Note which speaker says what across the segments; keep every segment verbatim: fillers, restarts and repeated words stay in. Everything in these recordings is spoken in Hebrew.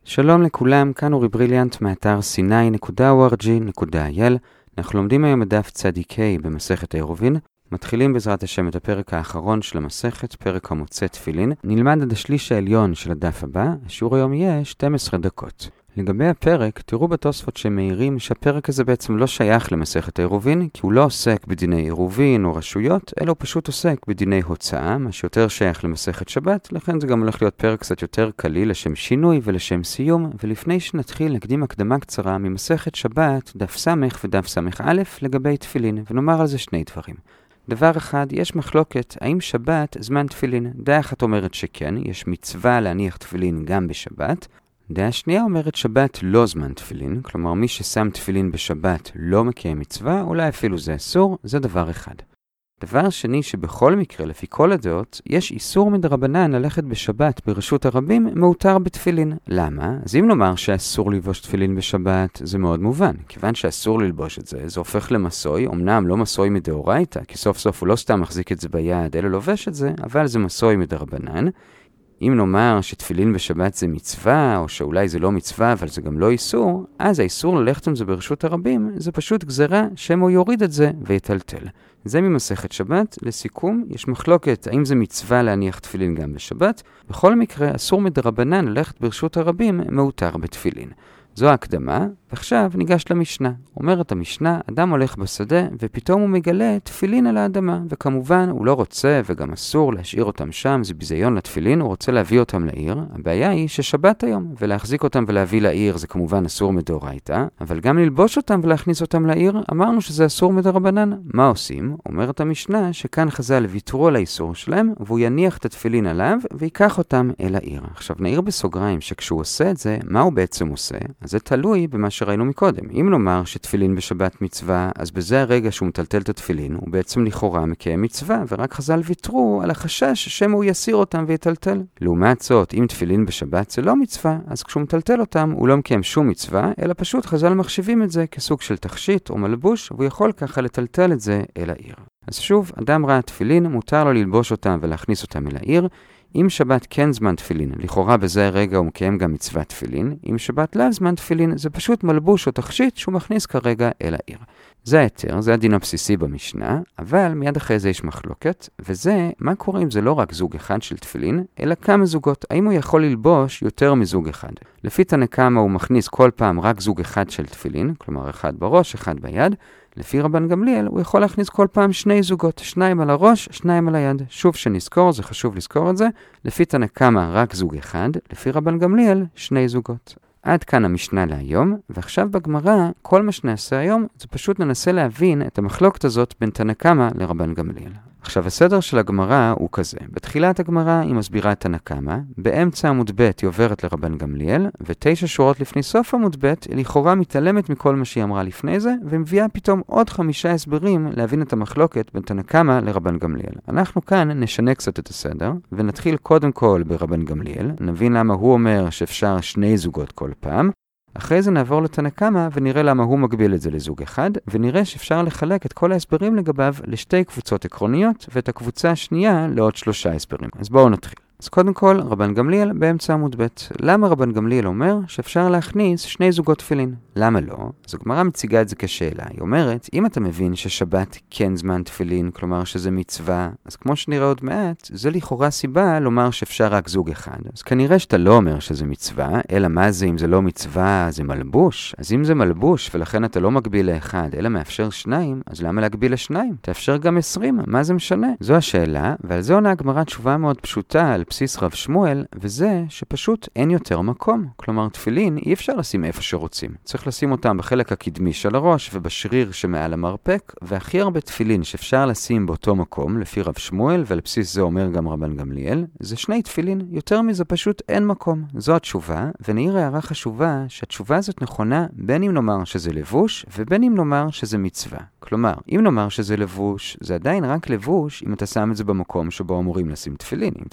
Speaker 1: שלום לכולם, כאן אורי בריליאנט מאתר סיני נקודה או אר ג'י נקודה איי אל. אנחנו לומדים היום בדף צדיק ה' במסכת העירובין. מתחילים בעזרת השם את הפרק האחרון של המסכת, פרק המוצא תפילין. נלמד עד השליש העליון של הדף הבא, השיעור היום יהיה שתים עשרה דקות. לגבי הפרק, תראו בתוספות שמעירים שהפרק הזה בעצם לא שייך למסכת העירובין, כי הוא לא עוסק בדיני עירובין או רשויות, אלא הוא פשוט עוסק בדיני הוצאה, מה שיותר שייך למסכת שבת, לכן זה גם הולך להיות פרק קצת יותר קליל לשם שינוי ולשם סיום, ולפני שנתחיל נקדים הקדמה קצרה ממסכת שבת, דף סמך ודף סמך א' לגבי תפילין, ונאמר על זה שני דברים. דבר אחד, יש מחלוקת, האם שבת זמן תפילין? דעה אחת אומרת שכן, יש מצווה להניח תפילין גם בשבת. דעה שנייה אומרת שבת לא זמן תפילין, כלומר מי ששם תפילין בשבת לא מקיים מצווה, אולי אפילו זה אסור, זה דבר אחד. דבר שני שבכל מקרה, לפי כל הדעות, יש איסור מדרבנן ללכת בשבת ברשות הרבים מאותר בתפילין. למה? אז אם נאמר שאסור ללבוש תפילין בשבת, זה מאוד מובן. כיוון שאסור ללבוש את זה, זה הופך למסוי, אמנם לא מסוי מדאורייתא, כי סוף סוף הוא לא סתם מחזיק את זה ביד, אלא לובש את זה, אבל זה מסוי מדרבנן. אם נאמר שתפילין בשבת זה מצווה, או שאולי זה לא מצווה, אבל זה גם לא איסור, אז האיסור ללכת עם זה ברשות הרבים, זה פשוט גזרה שמו יוריד את זה ויטלטל. זה ממסכת שבת. לסיכום, יש מחלוקת האם זה מצווה להניח תפילין גם בשבת. בכל מקרה, אסור מדרבנן ללכת ברשות הרבים מאותר בתפילין. זו ההקדמה, ועכשיו ניגש למשנה. אומרת המשנה, אדם הולך בשדה, ופתאום הוא מגלה תפילין על האדמה, וכמובן הוא לא רוצה וגם אסור להשאיר אותם שם, זה ביזיון לתפילין, הוא רוצה להביא אותם לעיר. הבעיה היא ששבת היום, ולהחזיק אותם ולהביא לעיר זה כמובן אסור מדאורייתא, אבל גם ללבוש אותם ולהכניס אותם לעיר, אמרנו שזה אסור מדרבנן. מה עושים? אומרת המשנה שכאן חז"ל ויתרו על האיסור שלהם, והוא יניח את התפילין עליו, ויקח אותם אל העיר. עכשיו נעיר בסוגריים שכשהוא עושה את זה, מה הוא בעצם עושה? אז זה תלוי במה שראינו מקודם. אם נאמר שתפילין בשבת מצווה, אז בזה הרגע שהוא מטלטל את התפילין, הוא בעצם לכאורה מקיים מצווה, ורק חז"ל ויתרו על החשש שמא הוא יסיר אותם ויטלטל. לעומת זאת, אם תפילין בשבת זה לא מצווה, אז כשהוא מטלטל אותם, הוא לא מקיים שום מצווה, אלא פשוט חז"ל מחשיבים את זה כסוג של תכשיט או מלבוש, והוא יכול ככה לטלטל את זה אל העיר. אז שוב, אדם ראה תפילין, מותר לו ללבוש אותם ולהכניס אותם אל העיר. אם שבת כן זמן תפילין, לכאורה בזה הרגע הוא מקיים גם מצוות תפילין. אם שבת לא זמן תפילין, זה פשוט מלבוש או תכשיט שהוא מכניס כרגע אל העיר. זה היתר, זה הדין הבסיסי במשנה, אבל מיד אחרי זה יש מחלוקת, וזה, מה קורה אם זה לא רק זוג אחד של תפילין, אלא כמה זוגות? האם הוא יכול ללבוש יותר מזוג אחד? לפי תנא קמא הוא מכניס כל פעם רק זוג אחד של תפילין, כלומר אחד בראש, אחד ביד. לפי רבן גמליאל הוא יכול להכניס כל פעם שני זוגות, שניים על הראש, שניים על היד. שוב שנזכור, זה חשוב לזכור את זה. לפי תנא קמא רק זוג אחד, לפי רבן גמליאל שני זוגות. עד כאן המשנה להיום, ועכשיו בגמרא, כל מה שנעשה היום, זה פשוט ננסה להבין את המחלוקת הזאת בין תנא קמא לרבן גמליאל. עכשיו, הסדר של הגמרא הוא כזה. בתחילת הגמרא היא מסבירה את תנא קמא, באמצע עמוד ב' היא עוברת לרבן גמליאל, ותשע שורות לפני סוף עמוד ב' היא לכאורה מתעלמת מכל מה שהיא אמרה לפני זה, ומביאה פתאום עוד חמישה הסברים להבין את המחלוקת בין תנא קמא לרבן גמליאל. אנחנו כאן נשנה קצת את הסדר, ונתחיל קודם כל ברבן גמליאל, נבין למה הוא אומר שאפשר שני זוגות כל פעם, אחרי זה נעבור לתנא קמא ונראה למה הוא מגביל את זה לזוג אחד, ונראה שאפשר לחלק את כל ההסברים לגביו לשתי קבוצות עקרוניות, ואת הקבוצה השנייה לעוד שלושה הסברים. אז בואו נתחיל. אז קודם כל, רבן גמליאל באמצע עמוד ב'. למה רבן גמליאל אומר שאפשר להכניס שני זוגות תפילין? למה לא? אז הגמרא מציגה את זה כשאלה. היא אומרת, אם אתה מבין ששבת כן זמן תפילין, כלומר שזה מצווה, אז כמו שנראה עוד מעט, זה לכאורה סיבה לומר שאפשר רק זוג אחד. אז כנראה שאתה לא אומר שזה מצווה, אלא מה זה אם זה לא מצווה, זה מלבוש. אז אם זה מלבוש ולכן אתה לא מגביל לאחד, אלא מאפשר שניים, אז למה להגביל לשניים? תאפשר גם עשרים, מה זה משנה? זו השאלה, ועל זה עונה הגמרא תשובה מאוד פשוטה על בסיס רב שמואל, וזה שפשוט אין יותר מקום. כלומר, תפילין אי אפשר לשים איפה שרוצים. צריך לשים אותם בחלק הקדמי של הראש ובשריר שמעל המרפק, והכי הרבה תפילין שאפשר לשים באותו מקום, לפי רב שמואל, ולבסיס זה אומר גם רבן גמליאל, זה שני תפילין. יותר מזה פשוט אין מקום. זו התשובה, ונעיר הערה חשובה שהתשובה הזאת נכונה בין אם נאמר שזה לבוש, ובין אם נאמר שזה מצווה. כלומר, אם נאמר שזה לבוש, זה עדיין רק לבוש אם אתה שם את זה במקום שבו אמורים לשים תפילין. אם אתה סתם שם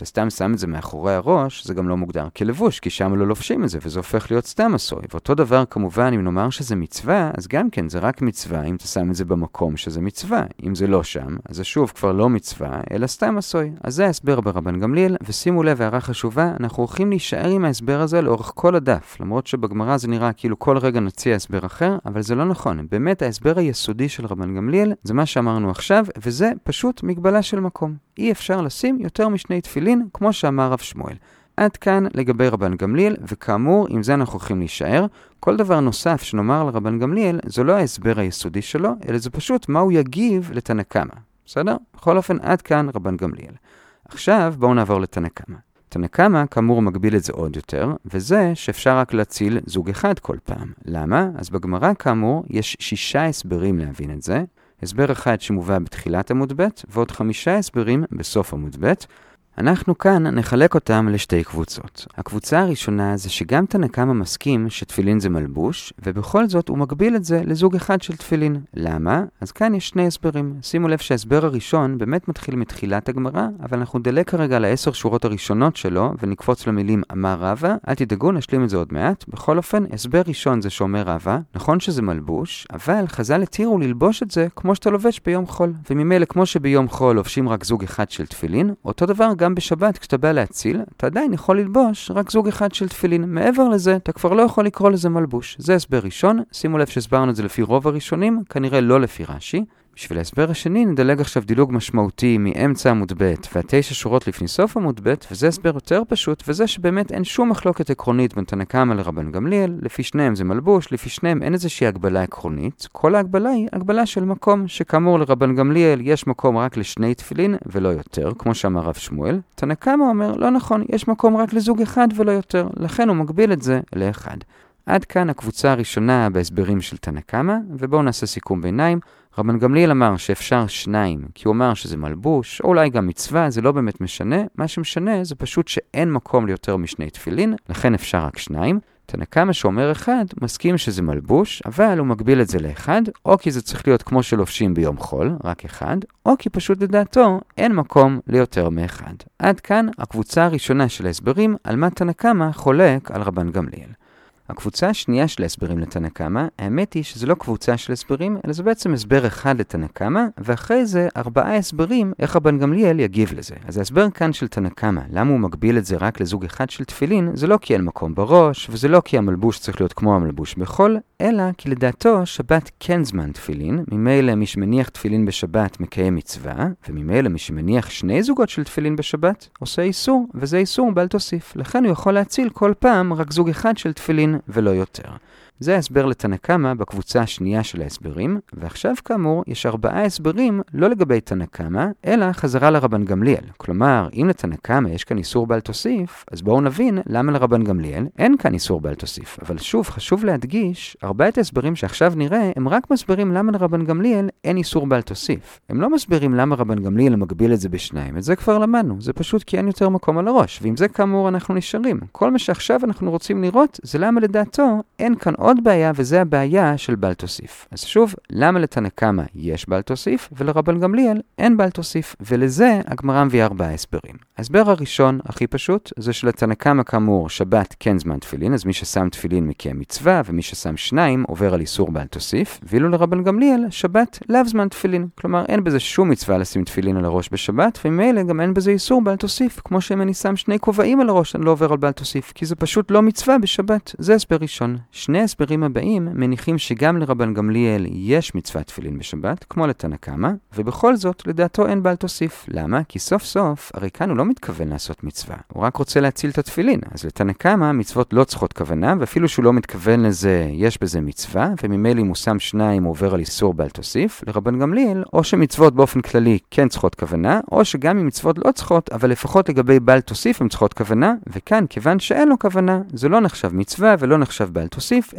Speaker 1: שם את זה מאחורי הראש, זה גם לא מוגדר כלבוש, כי שם לא לובשים את זה, וזה הופך להיות סתם עשוי. ואותו דבר כמובן, אם נאמר שזה מצווה, אז גם כן, זה רק מצווה, אם אתה שם את זה במקום שזה מצווה. אם זה לא שם, אז זה שוב כבר לא מצווה, אלא סתם עשוי. אז זה ההסבר ברבן גמליאל, ושימו לב, הערה חשובה, אנחנו הולכים להישאר עם ההסבר הזה לאורך כל הדף, למרות שבגמרא זה נראה כאילו כל רגע נציע הסבר אחר, אבל זה לא נכון. באמת ההסבר היסודי של רבן גמליאל, זה מה שאמרנו עכשיו, וזה פשוט מגבלה של מקום. אי אפשר לשים יותר משני תפילין, כמו שאמר רב שמואל. עד כאן לגבי רבן גמליאל, וכאמור, עם זה אנחנו הולכים להישאר. כל דבר נוסף שנאמר לרבן גמליאל, זה לא ההסבר היסודי שלו, אלא זה פשוט מה הוא יגיב לתנא קמא. בסדר? בכל אופן, עד כאן רבן גמליאל. עכשיו בואו נעבור לתנא קמא. תנא קמא כאמור מגביל את זה עוד יותר, וזה שאפשר רק להציל זוג אחד כל פעם. למה? אז בגמרא כאמור יש שישה הסברים להבין את זה. הסבר אחד שמובא בתחילת עמוד ב' ועוד חמישה הסברים בסוף עמוד ב'. אנחנו כאן נחלק אותם לשתי קבוצות. הקבוצה הראשונה זה שגם תנא קמא מסכים שתפילין זה מלבוש, ובכל זאת הוא מגביל את זה לזוג אחד של תפילין. למה? אז כאן יש שני הסברים. שימו לב שההסבר הראשון באמת מתחיל מתחילת הגמרא, אבל אנחנו נדלג כרגע לעשר שורות הראשונות שלו, ונקפוץ למילים אמר רבא. אל תדאגו, נשלים את זה עוד מעט. בכל אופן, הסבר ראשון זה שאומר רבא, נכון שזה מלבוש, אבל חז"ל התירו ללבוש את זה כמו שאתה לובש ביום חול. וממילא כמו שביום חול לובשים רק זוג אחד של תפילין, אותו דבר גם בשבת, כשאתה בא להציל, אתה עדיין יכול ללבוש רק זוג אחד של תפילין. מעבר לזה, אתה כבר לא יכול לקרוא לזה מלבוש. זה הסבר ראשון. שימו לב שהסברנו את זה לפי רוב הראשונים, כנראה לא לפי רש"י. בשביל ההסבר השני נדלג עכשיו דילוג משמעותי מאמצע עמוד ב' והתשע שורות לפני סוף עמוד ב', וזה הסבר יותר פשוט, וזה שבאמת אין שום מחלוקת עקרונית בין תנא קמא לרבן גמליאל. לפי שניהם זה מלבוש, לפי שניהם אין איזושהי הגבלה עקרונית. כל ההגבלה היא הגבלה של מקום, שכאמור לרבן גמליאל יש מקום רק לשני תפילין ולא יותר, כמו שאמר רב שמואל. תנא קמא אומר, לא נכון, יש מקום רק לזוג אחד ולא יותר, לכן הוא מגביל את זה לאחד. עד כאן הקבוצה הראשונה בהסברים של תנא קמא, ובואו נעשה סיכום ביניים. רבן גמליאל אמר שאפשר שניים, כי הוא אמר שזה מלבוש, או אולי גם מצווה, זה לא באמת משנה. מה שמשנה זה פשוט שאין מקום ליותר משני תפילין, לכן אפשר רק שניים. תנא קמא שאומר אחד, מסכים שזה מלבוש, אבל הוא מגביל את זה לאחד, או כי זה צריך להיות כמו שלובשים ביום חול, רק אחד, או כי פשוט לדעתו אין מקום ליותר מאחד. עד כאן הקבוצה הראשונה של ההסברים על מה תנא קמא חולק על רבן גמליאל. הקבוצה השנייה של ההסברים לתנא קמא, האמת היא שזה לא קבוצה של הסברים, אלא זה בעצם הסבר אחד לתנא קמא, ואחרי זה ארבעה הסברים איך רבן גמליאל יגיב לזה. אז ההסבר כאן של תנא קמא, למה הוא מגביל את זה רק לזוג אחד של תפילין, זה לא כי אין מקום בראש, וזה לא כי המלבוש צריך להיות כמו המלבוש בחול, אלא כי לדעתו שבת כן זמן תפילין, ממילא מי שמניח תפילין בשבת מקיים מצווה, וממילא מי שמניח שני זוגות של תפילין בשבת עושה איסור, וזה איסור בל תוסיף. לכן הוא יכול להציל כל פעם רק זוג אחד של תפילין ולא יותר. זה ההסבר לתנא קמא בקבוצה השנייה של ההסברים, ועכשיו כאמור יש ארבעה הסברים לא לגבי תנא קמא, אלא חזרה לרבן גמליאל. כלומר, אם לתנא קמא יש כאן איסור בל תוסיף, אז בואו נבין למה לרבן גמליאל אין כאן איסור בל תוסיף. אבל שוב, חשוב להדגיש, ארבעת ההסברים שעכשיו נראה, הם רק מסבירים למה לרבן גמליאל אין איסור בל תוסיף. הם לא מסבירים למה רבן גמליאל מגביל את זה בשניים. את זה כבר למדנו. זה פשוט כי אין יותר מקום על הראש, ועם זה כאמור אנחנו נשארים. כל מה שעכשיו אנחנו רוצים לראות זה למה לדעתו אין כאן עוד בעיה, וזה הבעיה של בל תוסיף. אז שוב, למה לתנא קמא יש בל תוסיף, ולרבן גמליאל אין בל תוסיף, ולזה הגמרא מביאה ארבעה הסברים. ההסבר הראשון, הכי פשוט, זה שלתנא קמא כאמור שבת כן זמן תפילין, אז מי ששם תפילין מקיים מצווה, ומי ששם שניים עובר על איסור בל תוסיף, ואילו לרבן גמליאל שבת לאו זמן תפילין. כלומר, אין בזה שום מצווה לשים תפילין על הראש בשבת, וממילא גם אין בזה איסור בל תוסיף, כמו שאם אני שם שני כובעים על הראש, אני לא עובר על בל תוסיף, כי זה פשוט לא מצווה בשבת. זה הסבר ראשון. שני הסברים הבאים מניחים שגם לרבן גמליאל יש מצוות תפילין בשבת, כמו לתנא קמא, ובכל זאת לדעתו אין בל תוסיף. למה? כי סוף סוף, הרי כאן הוא לא מתכוון לעשות מצווה, הוא רק רוצה להציל את התפילין. אז לתנא קמא מצוות לא צריכות כוונה, ואפילו שהוא לא מתכוון לזה, יש בזה מצווה, וממילא אם הוא שם שניים הוא עובר על איסור בל תוסיף. לרבן גמליאל, או שמצוות באופן כללי כן צריכות כוונה, או שגם אם מצוות לא צריכות, אבל לפחות לגבי בל תוסיף הן צריכות כוונה, וכאן כיוון שאין לו כוונה, זה לא נחשב מצווה ולא נחשב בל תוסיף,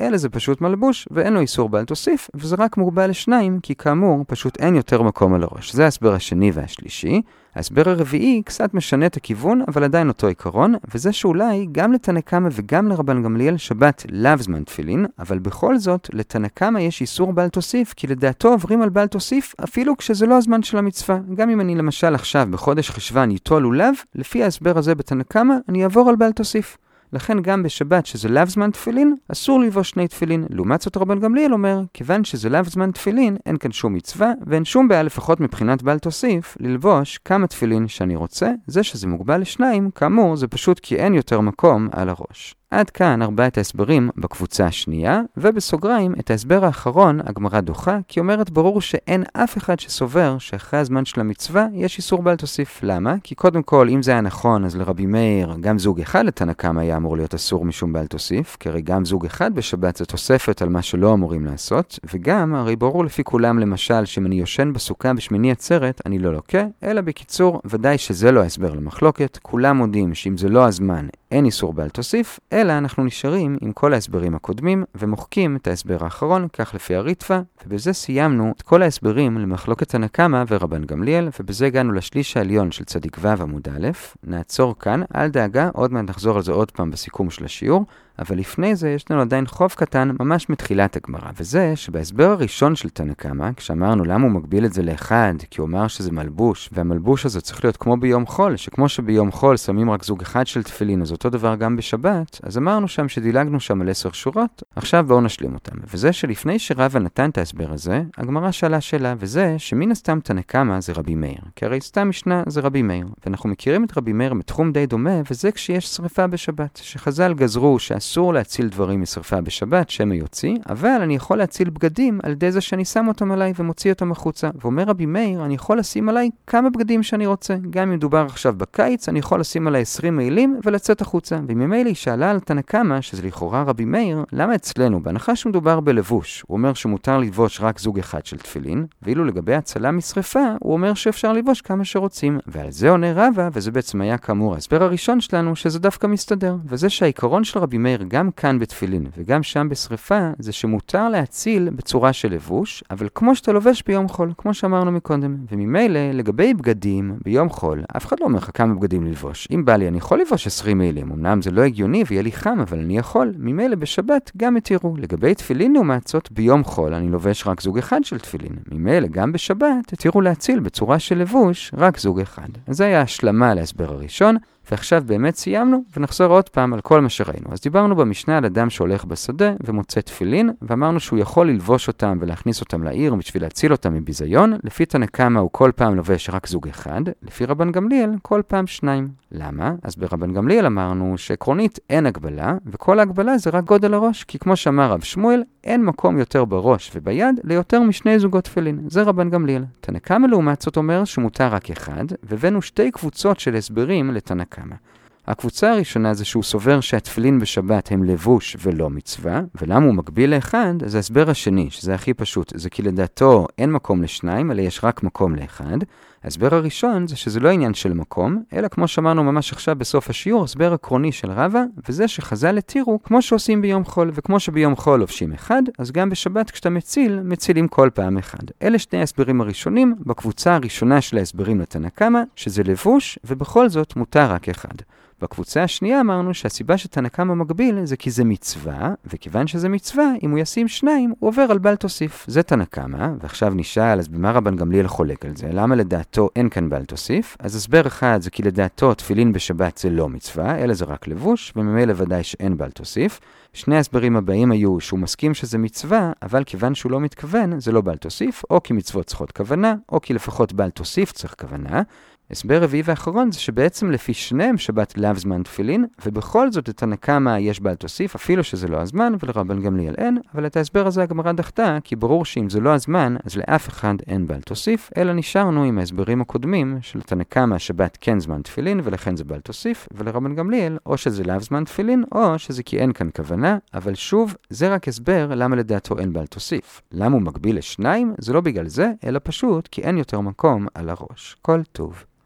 Speaker 1: אלא זה פשוט מלבוש, ואין לו איסור בל תוסיף, וזה רק מוגבל לשניים, כי כאמור, פשוט אין יותר מקום על הראש. זה ההסבר השני והשלישי. ההסבר הרביעי קצת משנה את הכיוון, אבל עדיין אותו עיקרון, וזה שאולי גם לתנא קמא וגם לרבן גמליאל שבת לאו זמן תפילין, אבל בכל זאת, לתנא קמא יש איסור בל תוסיף, כי לדעתו עוברים על בל תוסיף, אפילו כשזה לא הזמן של המצווה. גם אם אני למשל עכשיו בחודש חשבן ייטול לולב, לפי ההסבר הזה בתנא קמא, אני אעבור על בל תוסיף. לכן גם בשבת שזה לאו זמן תפילין, אסור ללבוש שני תפילין. לעומת זאת רבן גמליאל אומר, כיוון שזה לאו זמן תפילין, אין כאן שום מצווה, ואין שום בעיה לפחות מבחינת בל תוסיף, ללבוש כמה תפילין שאני רוצה. זה שזה מוגבל לשניים, כאמור, זה פשוט כי אין יותר מקום על הראש. עד כאן ארבעת ההסברים בקבוצה השנייה, ובסוגריים את ההסבר האחרון הגמרא דוחה, כי אומרת ברור שאין אף אחד שסובר שאחרי הזמן של המצווה יש איסור בל תוסיף. למה? כי קודם כל, אם זה היה נכון, אז לרבי מאיר גם זוג אחד לתנא קמא היה אמור להיות אסור משום בל תוסיף, כי הרי גם זוג אחד בשבת זה תוספת על מה שלא אמורים לעשות, וגם הרי ברור לפי כולם למשל שאם אני יושן בסוכה בשמיני עצרת, אני לא לוקה, אלא בקיצור, ודאי שזה לא ההסבר למחלוקת, כולם מודים שאם זה לא הזמן, אין איסור בל תוסיף, אלא אנחנו נשארים עם כל ההסברים הקודמים ומוחקים את ההסבר האחרון, כך לפי הריטב"א, ובזה סיימנו את כל ההסברים למחלוקת תנא קמא ורבן גמליאל, ובזה הגענו לשליש העליון של צדיק ו' עמוד א'. נעצור כאן, אל דאגה, עוד מעט נחזור על זה עוד פעם בסיכום של השיעור, אבל לפני זה יש לנו עדיין חוב קטן ממש מתחילת הגמרא, וזה שבהסבר הראשון של תנא קמא, כשאמרנו למה הוא מגביל את זה לאחד, כי הוא אמר שזה מלבוש, והמלבוש הזה צריך להיות כמו ביום חול, שכמו שביום חול שמים רק זוג אחד של תפילין, אז אותו דבר גם בשבת, אז אמרנו שם שדילגנו שם על עשר שורות, עכשיו בואו נשלים אותם. וזה שלפני שרבא נתן את ההסבר הזה, הגמרא שאלה שאלה, וזה שמן הסתם תנא קמא זה רבי מאיר, כי הרי סתם משנה זה רבי מאיר, ואנחנו מכירים את רבי מאיר מתחום די דומה, וזה כשיש שריפה בשבת, שחז"ל גזרו אסור להציל דברים משרפה בשבת, שמא יוציא, אבל אני יכול להציל בגדים על ידי זה שאני שם אותם עליי ומוציא אותם החוצה. ואומר רבי מאיר, אני יכול לשים עליי כמה בגדים שאני רוצה. גם אם מדובר עכשיו בקיץ, אני יכול לשים עליי עשרים מעילים ולצאת החוצה. וממילא היא שאלה על תנא קמא, שזה לכאורה רבי מאיר, למה אצלנו, בהנחה שמדובר בלבוש, הוא אומר שמותר לבוש רק זוג אחד של תפילין, ואילו לגבי הצלה משרפה, הוא אומר שאפשר לבוש כמה שרוצים. ועל זה עונה רבא, וזה בעצם היה כאמור ההסבר הראשון שלנו, שזה דווקא מסתדר. וזה שהעיקרון של רבי מאיר גם כאן בתפילין וגם שם בשריפה, זה שמותר להציל בצורה של לבוש, אבל כמו שאתה לובש ביום חול, כמו שאמרנו מקודם. וממילא, לגבי בגדים ביום חול, אף אחד לא אומר לך כמה בגדים ללבוש. אם בא לי, אני יכול לבוש עשרים מעילים. אמנם זה לא הגיוני ויהיה לי חם, אבל אני יכול. ממילא בשבת גם התירו. לגבי תפילין לעומת זאת, ביום חול אני לובש רק זוג אחד של תפילין. ממילא גם בשבת התירו להציל בצורה של לבוש רק זוג אחד. אז זה היה השלמה להסבר הראשון. ועכשיו באמת סיימנו, ונחזור עוד פעם על כל מה שראינו. אז דיברנו במשנה על אדם שהולך בשדה ומוצא תפילין, ואמרנו שהוא יכול ללבוש אותם ולהכניס אותם לעיר בשביל להציל אותם מביזיון. לפי תנא קמא הוא כל פעם לובש רק זוג אחד, לפי רבן גמליאל כל פעם שניים. למה? אז ברבן גמליאל אמרנו שעקרונית אין הגבלה, וכל ההגבלה זה רק גודל הראש, כי כמו שאמר רב שמואל, אין מקום יותר בראש וביד ליותר משני זוגות תפילין. זה רבן גמליאל. תנא קמא לעומת זאת אומר שמותר רק אחד, והבאנו שתי קבוצות של הסברים לתנא קמא. הקבוצה הראשונה זה שהוא סובר שהתפילין בשבת הם לבוש ולא מצווה, ולמה הוא מקביל לאחד? זה ההסבר השני, שזה הכי פשוט, זה כי לדעתו אין מקום לשניים, אלא יש רק מקום לאחד. ההסבר הראשון זה שזה לא עניין של מקום, אלא כמו שאמרנו ממש עכשיו בסוף השיעור, הסבר עקרוני של רבא, וזה שחז"ל התירו כמו שעושים ביום חול, וכמו שביום חול לובשים אחד, אז גם בשבת כשאתה מציל, מצילים כל פעם אחד. אלה שני ההסברים הראשונים, בקבוצה הראשונה של ההסברים לתנא קמא, שזה לבוש, ובכל זאת מותר רק אחד. בקבוצה השנייה אמרנו שהסיבה שתנא קמא מגביל זה כי זה מצווה, וכיוון שזה מצווה, אם הוא ישים שניים, הוא עובר על בל תוסיף. זה תנא קמא, ועכשיו נשאל, אז במה רבן גמליאל חולק על זה? למה לדעתו אין כאן בל תוסיף? אז הסבר אחד זה כי לדעתו תפילין בשבת זה לא מצווה, אלא זה רק לבוש, וממילא ודאי שאין בל תוסיף. שני הסברים הבאים היו שהוא מסכים שזה מצווה, אבל כיוון שהוא לא מתכוון, זה לא בל תוסיף, או כי מצוות צריכות כוונה, או כי לפחות בל תוסיף צריך כוונה. הסבר רביעי ואחרון זה שבעצם לפי שניהם שבת לאו זמן תפילין, ובכל זאת לתנא קמא יש בל תוסיף, אפילו שזה לא הזמן, ולרבן גמליאל אין, אבל את ההסבר הזה הגמרא דחתה, כי ברור שאם זה לא הזמן, אז לאף אחד אין בל תוסיף, אלא נשארנו עם ההסברים הקודמים של תנא קמא שבת כן זמן תפילין, ולכן זה בל תוסיף, ולרבן גמליאל, או שזה לאו זמן תפילין, או שזה כי אין כאן כוונה, אבל שוב, זה רק הסבר למה לדעתו אין בל תוסיף. למה הוא מקביל לשניים? זה לא בגלל זה, אלא פשוט כי אין יותר מקום על הראש. כל טוב.